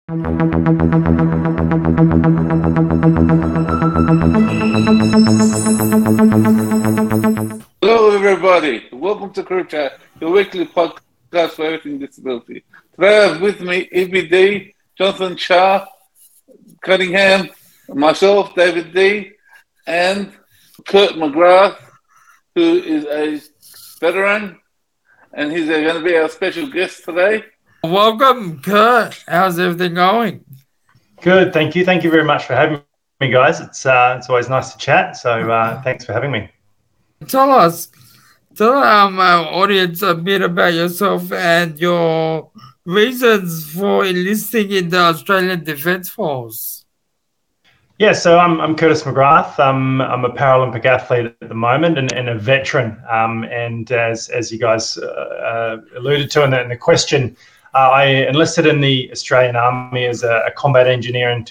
Hello, everybody. Welcome to Career Chat, your weekly podcast for everything disability. Today I have with me EBD, Jonathan Shah, Cunningham, myself, David D, and Kurt McGrath, who is a veteran, and he's going to be our special guest today. Welcome, Kurt. How's everything going? Good, thank you. Thank you very much for having me, guys. It's always nice to chat. So thanks for having me. Tell our audience a bit about yourself and your reasons for enlisting in the Australian Defence Force. Yeah, so I'm Curtis McGrath. I'm a Paralympic athlete at the moment and a veteran. And as you guys alluded to in the question, I enlisted in the Australian Army as a combat engineer in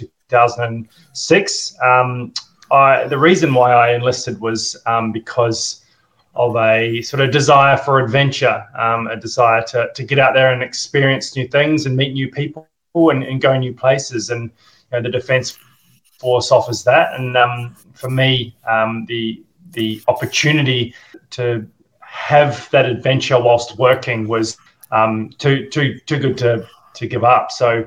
2006. The reason why I enlisted was because of a sort of desire for adventure, a desire to get out there and experience new things and meet new people and go new places. And the Defence Force offers that. And for me, the opportunity to have that adventure whilst working was too good to give up. So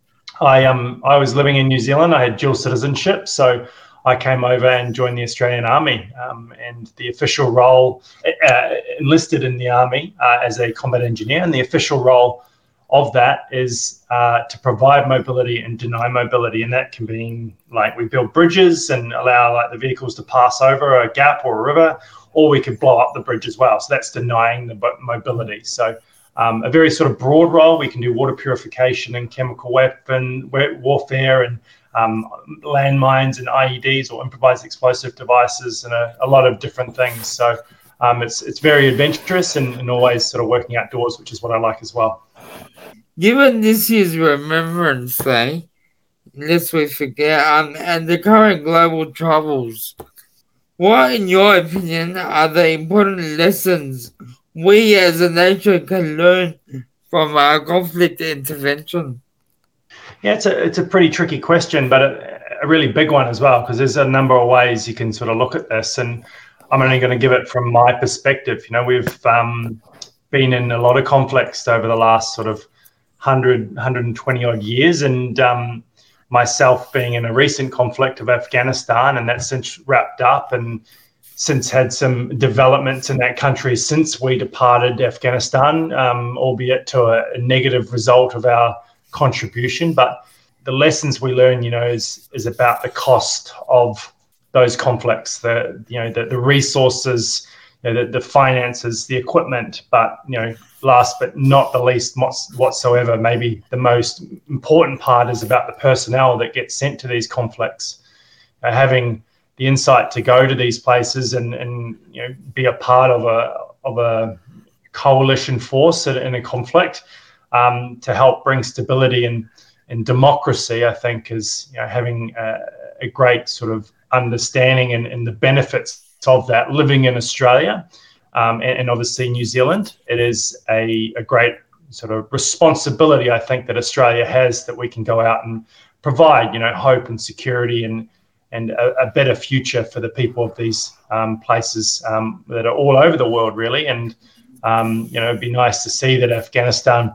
I was living in New Zealand. I had dual citizenship, so I came over and joined the Australian Army, and the official role, enlisted in the Army as a combat engineer, and the official role of that is to provide mobility and deny mobility, and that can be like we build bridges and allow like the vehicles to pass over a gap or a river, or we could blow up the bridge as well. So that's denying the mobility. So a very sort of broad role. We can do water purification and chemical weapon warfare and landmines and IEDs or improvised explosive devices and a lot of different things. So it's very adventurous and always sort of working outdoors, which is what I like as well. Given this year's Remembrance Day, lest we forget, and the current global troubles, what, in your opinion, are the important lessons we as a nation can learn from our conflict intervention? Yeah, it's a pretty tricky question, but a really big one as well, because there's a number of ways you can sort of look at this, and I'm only going to give it from my perspective. We've been in a lot of conflicts over the last sort of 120 odd years, and myself being in a recent conflict of Afghanistan, and that's since wrapped up and since had some developments in that country since we departed Afghanistan, albeit to a negative result of our contribution. But the lessons we learn, is about the cost of those conflicts, the resources, the finances, the equipment, but last but not the least whatsoever, maybe the most important part is about the personnel that gets sent to these conflicts. Having the insight to go to these places and be a part of a coalition force in a conflict to help bring stability and democracy, I think is having a great sort of understanding and the benefits of that living in Australia and obviously New Zealand. It is a great sort of responsibility, I think, that Australia has, that we can go out and provide hope and security and a better future for the people of these places that are all over the world, really. And it'd be nice to see that Afghanistan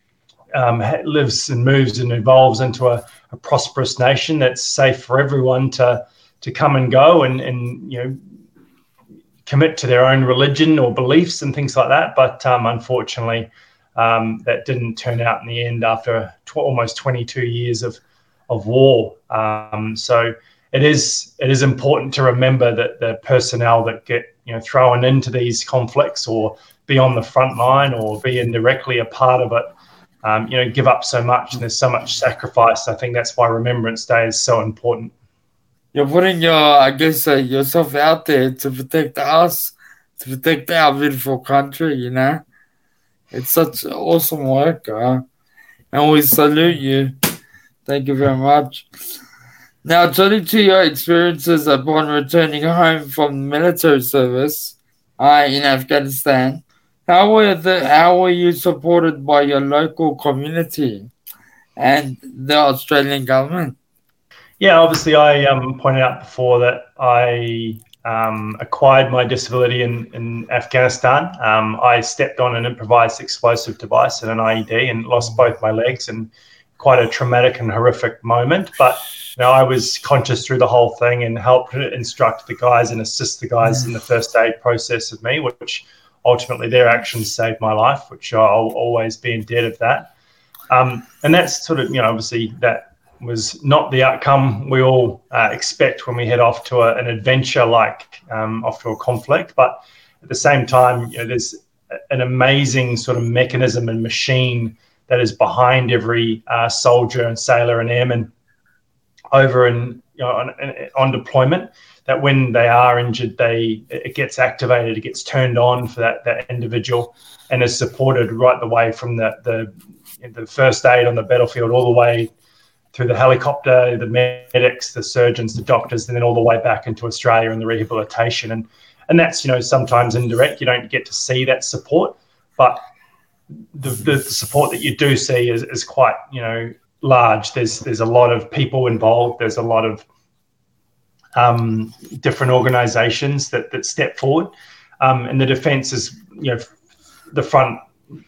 lives and moves and evolves into a prosperous nation that's safe for everyone to come and go and commit to their own religion or beliefs and things like that. But unfortunately, that didn't turn out in the end after almost 22 years of war. So it is important to remember that the personnel that get thrown into these conflicts or be on the front line or be indirectly a part of it, give up so much, and there's so much sacrifice. I think that's why Remembrance Day is so important. You're putting yourself out there to protect us, to protect our beautiful country, It's such awesome work, and we salute you. Thank you very much. Now, turning to your experiences upon returning home from military service in Afghanistan, how were you supported by your local community? and the Australian government? Yeah, obviously, I pointed out before that I acquired my disability in Afghanistan. I stepped on an improvised explosive device and an IED and lost both my legs, and quite a traumatic and horrific moment. But I was conscious through the whole thing and helped instruct the guys and assist the guys in the first aid process of me, which ultimately their actions saved my life, which I'll always be in debt of that. And that's sort of, obviously that was not the outcome we all expect when we head off to an adventure like off to a conflict. But at the same time, there's an amazing sort of mechanism and machine that is behind every soldier and sailor and airman over and on deployment, that when they are injured, it gets activated, it gets turned on for that individual, and is supported right the way from the first aid on the battlefield all the way through the helicopter, the medics, the surgeons, the doctors, and then all the way back into Australia and the rehabilitation. And that's, sometimes indirect. You don't get to see that support, but the support that you do see is quite, large. There's a lot of people involved. There's a lot of different organisations that step forward. And the defence is, the front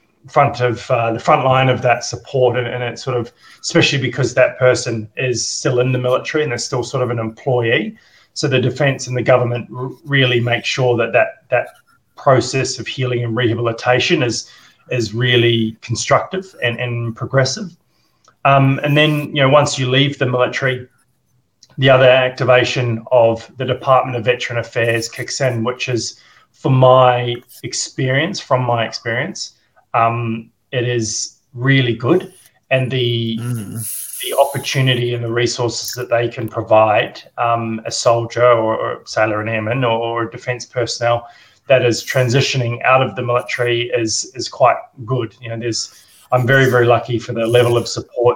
line of that support, and it's sort of, especially because that person is still in the military and they're still sort of an employee. So the defence and the government really make sure that process of healing and rehabilitation is really constructive and progressive. And then, once you leave the military, the other activation of the Department of Veteran Affairs kicks in, which is, from my experience, it is really good, and the opportunity and the resources that they can provide a soldier or sailor and airman or defence personnel that is transitioning out of the military is quite good. I'm very, very lucky for the level of support.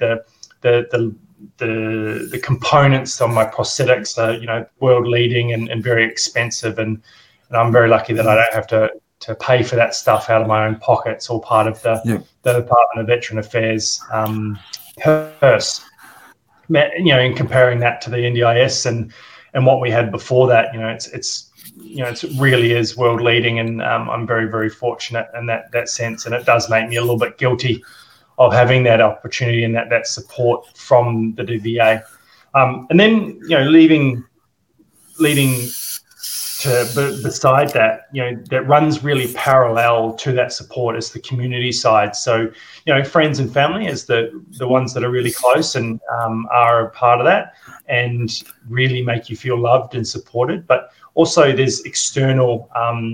The components on my prosthetics are world leading and very expensive, and I'm very lucky that I don't have to pay for that stuff out of my own pocket. It's all part of the Department of Veteran Affairs purse. In comparing that to the NDIS and what we had before that, it really is world leading, and I'm very, very fortunate in that sense. And it does make me a little bit guilty of having that opportunity and that support from the DVA. And then, leading to beside that, that runs really parallel to that support is the community side. So, friends and family is the ones that are really close and are a part of that and really make you feel loved and supported. But also there's external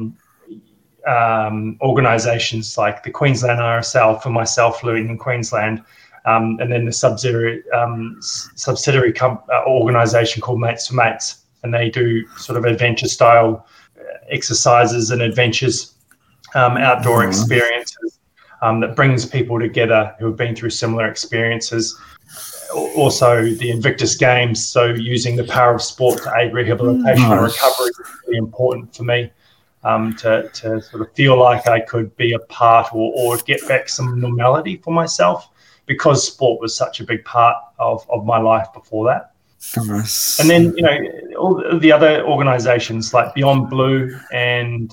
organisations like the Queensland RSL for myself living in Queensland, and then the subsidiary organisation called Mates for Mates. And they do sort of adventure-style exercises and adventures, outdoor experiences that brings people together who have been through similar experiences. Also, the Invictus Games, so using the power of sport to aid rehabilitation and recovery is really important for me, to sort of feel like I could be a part or get back some normality for myself, because sport was such a big part of my life before that. Nice. And then, all the other organisations like Beyond Blue and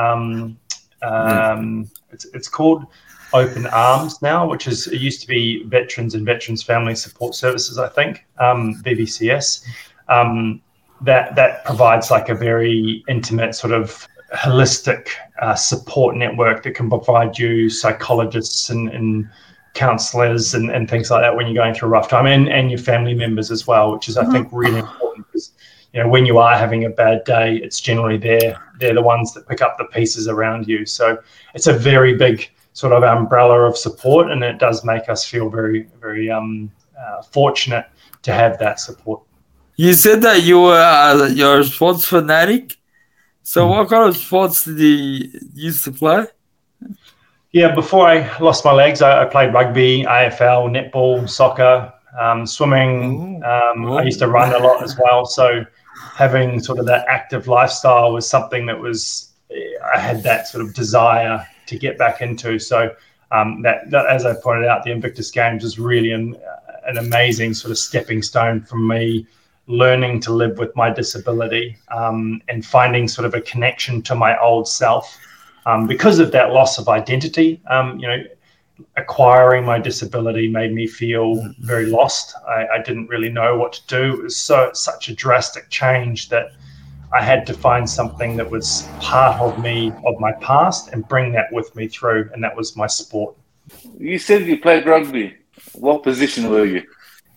it's called Open Arms now, which it used to be Veterans and Veterans Family Support Services, I think, VVCS. That provides like a very intimate sort of holistic support network that can provide you psychologists and counsellors and things like that when you're going through a rough time, and your family members as well, which is, I think, really important, because when you are having a bad day, it's generally they're the ones that pick up the pieces around you. So it's a very big sort of umbrella of support, and it does make us feel very, very fortunate to have that support. You said that you're a sports fanatic. So what kind of sports did you used to play? Yeah, before I lost my legs, I played rugby, AFL, netball, soccer, swimming. I used to run a lot as well. So having sort of that active lifestyle was something that I had that sort of desire to get back into. So that, as I pointed out, the Invictus Games was really an amazing sort of stepping stone from me learning to live with my disability, and finding sort of a connection to my old self. Because of that loss of identity, acquiring my disability made me feel very lost. I didn't really know what to do. It was such a drastic change that I had to find something that was part of me, of my past, and bring that with me through, and that was my sport. You said you played rugby. What position were you?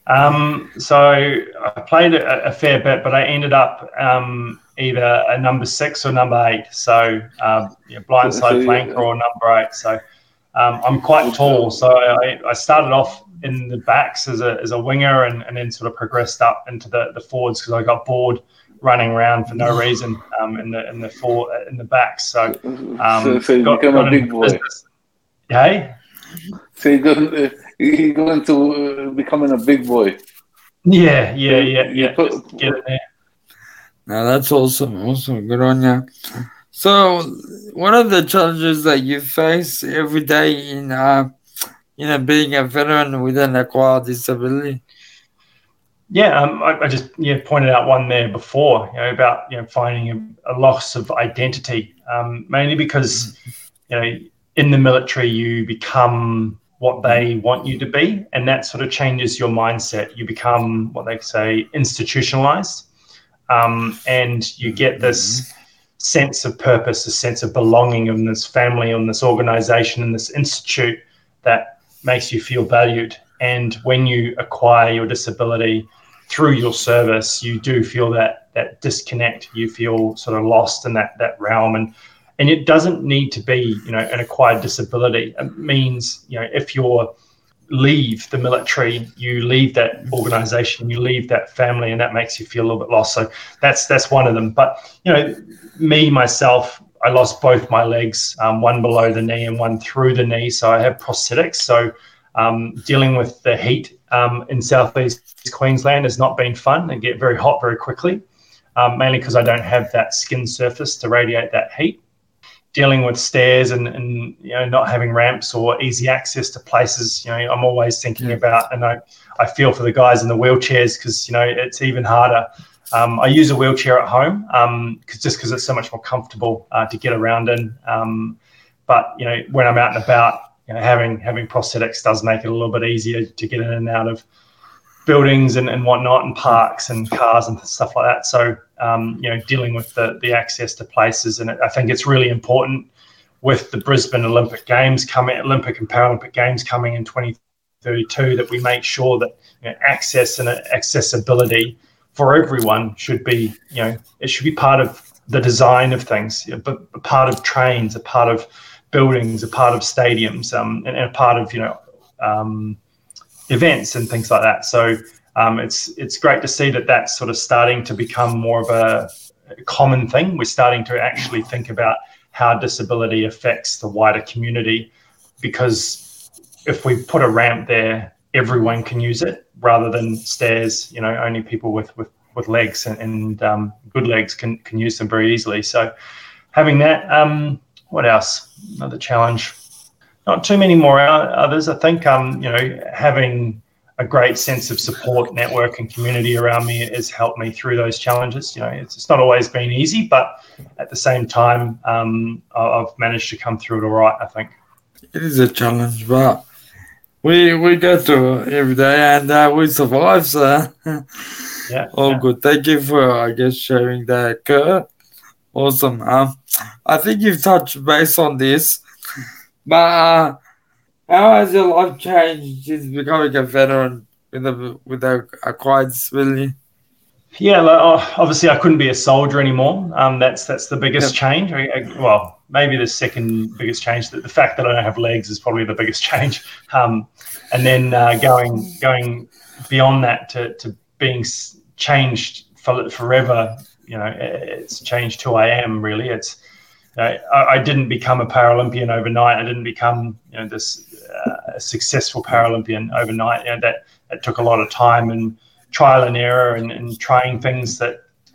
So I played a fair bit, but I ended up either a number 6 or number 8. So blindside flanker or number 8. So I'm quite tall. So I started off in the backs as a winger, and then sort of progressed up into the forwards because I got bored running around for no reason in the backs. So you become a big boy. Hey. So you go into becoming a big boy. Yeah. Get it there. Now that's awesome. Good on you. So, what are the challenges that you face every day in being a veteran with an acquired disability? Yeah, I just pointed out one there before, about finding a loss of identity, mainly because in the military you become what they want you to be, and that sort of changes your mindset. You become what they say institutionalized, and you get this sense of purpose, a sense of belonging in this family, in this organization, in this institute that makes you feel valued. And when you acquire your disability through your service, you do feel that disconnect. You feel sort of lost in that realm. And it doesn't need to be, an acquired disability. It means, if you leave the military, you leave that organization, you leave that family, and that makes you feel a little bit lost. So that's one of them. But, myself, I lost both my legs, one below the knee and one through the knee. So I have prosthetics. So dealing with the heat in southeast Queensland has not been fun. They get very hot very quickly, mainly because I don't have that skin surface to radiate that heat. Dealing with stairs and not having ramps or easy access to places, I'm always thinking about, and I feel for the guys in the wheelchairs because it's even harder. I use a wheelchair at home because it's so much more comfortable to get around in. But when I'm out and about, having prosthetics does make it a little bit easier to get in and out of buildings and whatnot, and parks and cars and stuff like that. So, dealing with the access to places. And I think it's really important with the Brisbane Olympic and Paralympic Games coming in 2032 that we make sure that access and accessibility for everyone should be, it should be part of the design of things, but a part of trains, a part of buildings, a part of stadiums, and a part of, events and things like that. So it's great to see that that's sort of starting to become more of a common thing. We're starting to actually think about how disability affects the wider community, because if we put a ramp there, everyone can use it rather than stairs. Only people with legs and good legs can use them very easily. So having that, what else? Another challenge. Not too many more others. I think, having a great sense of support network and community around me has helped me through those challenges. It's not always been easy, but at the same time, I've managed to come through it all right, I think. It is a challenge, but we go through it every day and we survive, so good. Thank you for, sharing that, Kurt. Awesome. I think you've touched base on this, but how has your life changed since becoming a veteran with a acquired disability? Yeah, obviously I couldn't be a soldier anymore. That's the biggest change. Well, maybe the second biggest change. The fact that I don't have legs is probably the biggest change. And then going beyond that to being changed forever. It's changed who I am. Really, it's. I didn't become a Paralympian overnight. I didn't become, this a successful Paralympian overnight. That took a lot of time and trial and error and trying things that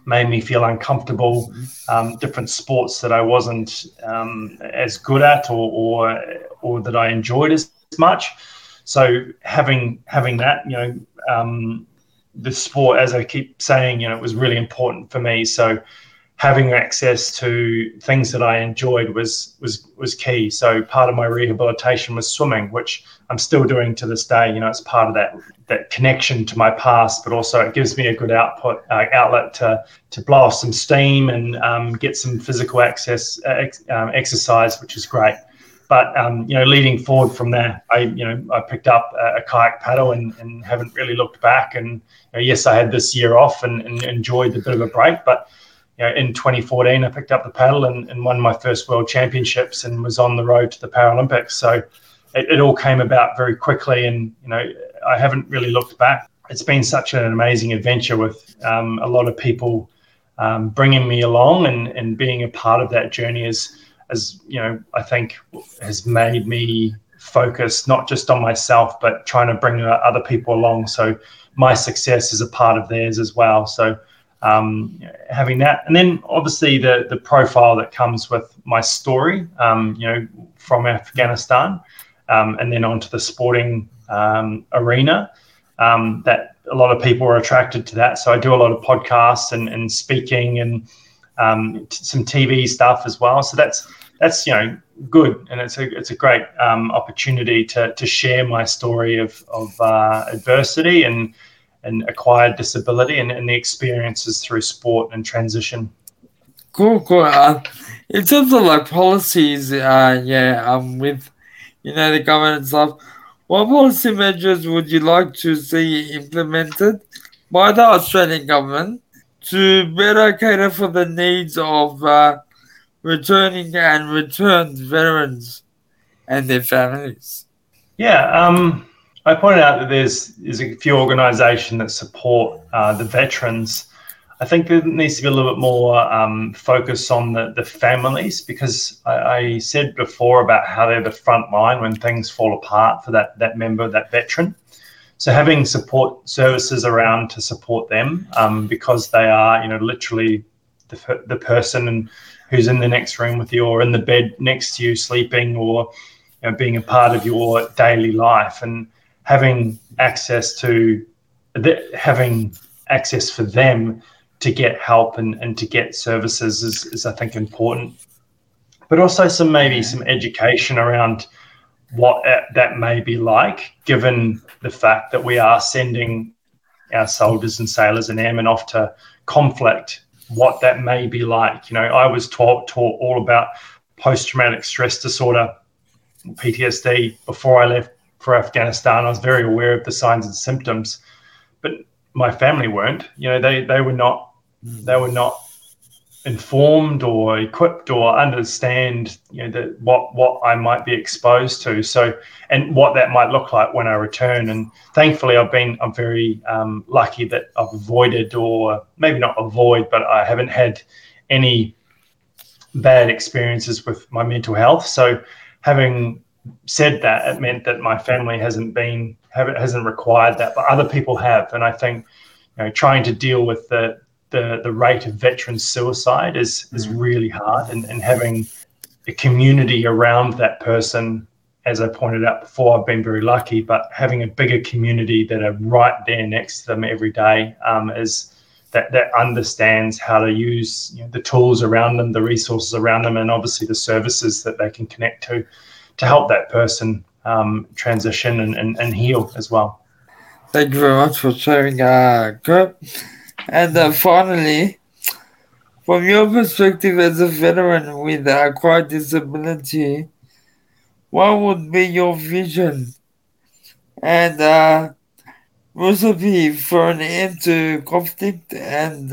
made me feel uncomfortable, different sports that I wasn't as good at or that I enjoyed as much. So having that, the sport, as I keep saying, it was really important for me. So having access to things that I enjoyed was key. So part of my rehabilitation was swimming, which I'm still doing to this day. It's part of that connection to my past, but also it gives me a good outlet to blow off some steam and get some physical exercise, which is great. But leading forward from there, I picked up a kayak paddle and haven't really looked back. And yes, I had this year off and enjoyed a bit of a break, but in 2014, I picked up the paddle and won my first World Championships and was on the road to the Paralympics. So it all came about very quickly, and I haven't really looked back. It's been such an amazing adventure with a lot of people bringing me along and being a part of that journey as I think has made me focus not just on myself, but trying to bring other people along. So my success is a part of theirs as well. So having that, and then obviously the profile that comes with my story, from Afghanistan, and then onto the sporting arena, that a lot of people are attracted to that. So I do a lot of podcasts and speaking and some TV stuff as well. So that's good, and it's a great opportunity to share my story of adversity and acquired disability and the experiences through sport and transition. Cool. In terms of like policies, with the government and stuff, what policy measures would you like to see implemented by the Australian government to better cater for the needs of returning and returned veterans and their families? I pointed out that there's a few organisations that support the veterans. I think there needs to be a little bit more focus on the families, because I said before about how they're the front line when things fall apart for that member, that veteran. So having support services around to support them, because they are, literally the person who's in the next room with you or in the bed next to you sleeping, or being a part of your daily life, and having access for them to get help and to get services is I think important. But also some education around what that may be like, given the fact that we are sending our soldiers and sailors and airmen off to conflict, what that may be like. I was taught all about post-traumatic stress disorder, PTSD, before I left for Afghanistan. I was very aware of the signs and symptoms, but my family weren't. They were not informed or equipped or understand what I might be exposed to, so, and what that might look like when I return. And thankfully I'm very lucky that I've avoided, or maybe not avoid, but I haven't had any bad experiences with my mental health. So having said that, it meant that my family hasn't required that, but other people have. And I think trying to deal with the rate of veteran suicide is really hard, and having a community around that person, as I pointed out before, I've been very lucky, but having a bigger community that are right there next to them every day, is that understands how to use the tools around them, the resources around them, and obviously the services that they can connect to help that person transition and heal as well. Thank you very much for sharing, Kurt. And finally, from your perspective as a veteran with acquired disability, what would be your vision and recipe for an end to conflict and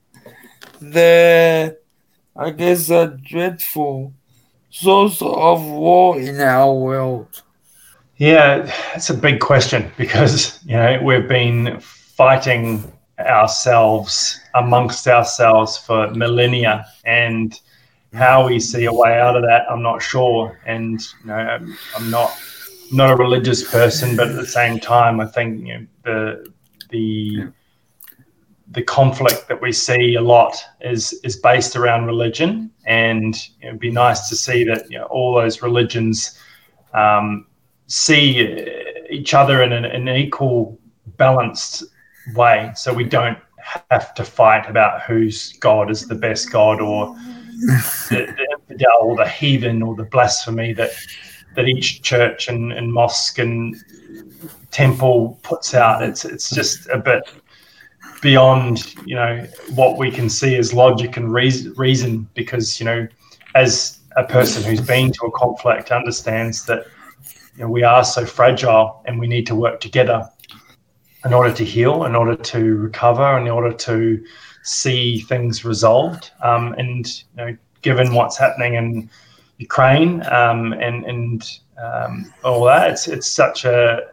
the, dreadful source of war in our world? Yeah, it's a big question, because we've been fighting ourselves amongst ourselves for millennia, and how we see a way out of that, I'm not sure. And I'm not a religious person, but at the same time, I think the the conflict that we see a lot is based around religion, and it'd be nice to see that all those religions see each other in an equal, balanced way, so we don't have to fight about whose God is the best God, or the infidel or the heathen or the blasphemy that each church and mosque and temple puts out. It's just a bit beyond what we can see as logic and reason, because as a person who's been to a conflict understands that we are so fragile, and we need to work together in order to heal, in order to recover, in order to see things resolved. And given what's happening in Ukraine and all that, it's such a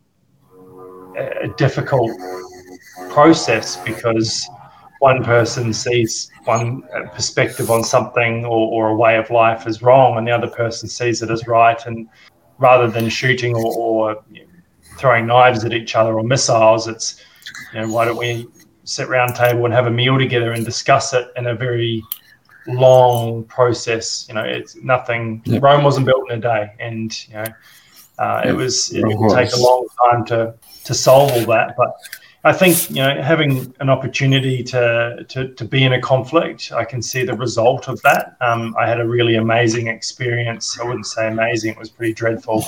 difficult process, because one person sees one perspective on something or a way of life as wrong, and the other person sees it as right. And rather than shooting or throwing knives at each other or missiles, it's why don't we sit round table and have a meal together and discuss it in a very long process. It's nothing. Yeah. Rome wasn't built in a day, and it would take a long time to solve all that. But I think having an opportunity to be in a conflict, I can see the result of that. I had a really amazing experience. I wouldn't say amazing; it was pretty dreadful.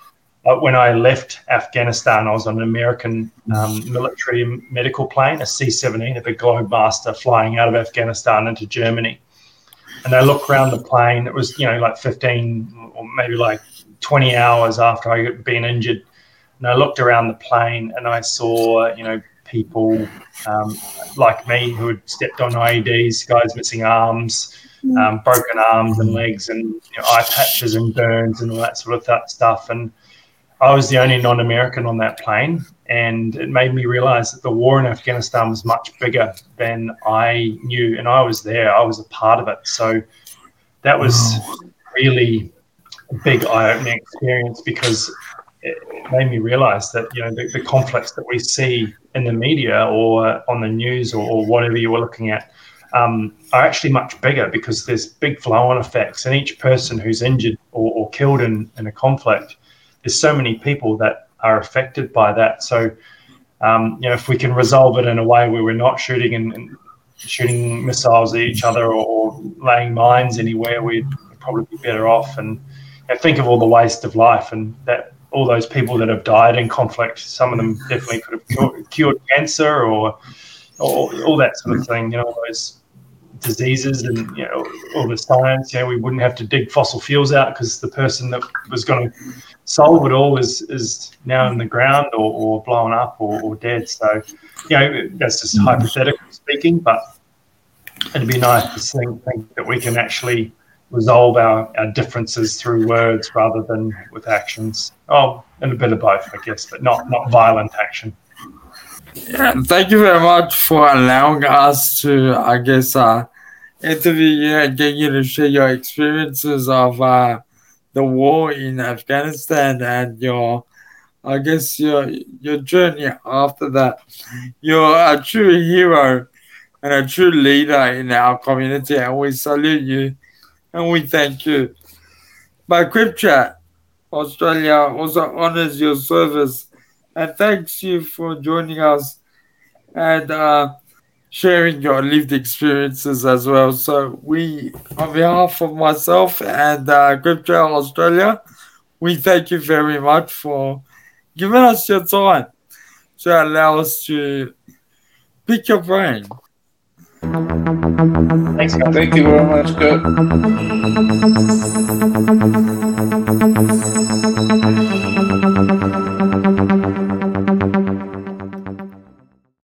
But when I left Afghanistan, I was on an American military medical plane, a C-17, a big Globemaster, flying out of Afghanistan into Germany. And I looked around the plane. It was like 15 or maybe like 20 hours after I had been injured. And I looked around the plane and I saw, people like me who had stepped on IEDs, guys missing arms, broken arms and legs, and eye patches and burns and all that sort of stuff. And I was the only non-American on that plane, and it made me realize that the war in Afghanistan was much bigger than I knew, and I was there. I was a part of it. So that was really a big eye-opening experience, because it made me realize that the conflicts that we see in the media or on the news or whatever you were looking at are actually much bigger, because there's big flow-on effects, and each person who's injured or killed in a conflict, there's so many people that are affected by that. So if we can resolve it in a way where we're not shooting and shooting missiles at each other or laying mines anywhere, we'd probably be better off. And think of all the waste of life, and that all those people that have died in conflict, some of them definitely could have cured cancer or all that sort of thing, those diseases and, all the science. We wouldn't have to dig fossil fuels out, because the person that was going to solve it all is now in the ground or blown up or dead. So, that's just hypothetical speaking, but it'd be nice to think that we can actually resolve our differences through words rather than with actions. Oh, and a bit of both, I guess, but not violent action. Yeah, thank you very much for allowing us to, I guess, interview you and get you to share your experiences of the war in Afghanistan and your journey after that. You're a true hero and a true leader in our community, and we salute you and we thank you. But CryptChat Australia also honors your service and thanks you for joining us and sharing your lived experiences as well. So we, on behalf of myself and CryptChat Australia, we thank you very much for giving us your time to allow us to pick your brain. Thanks, guys. Thank you very much, Kurt.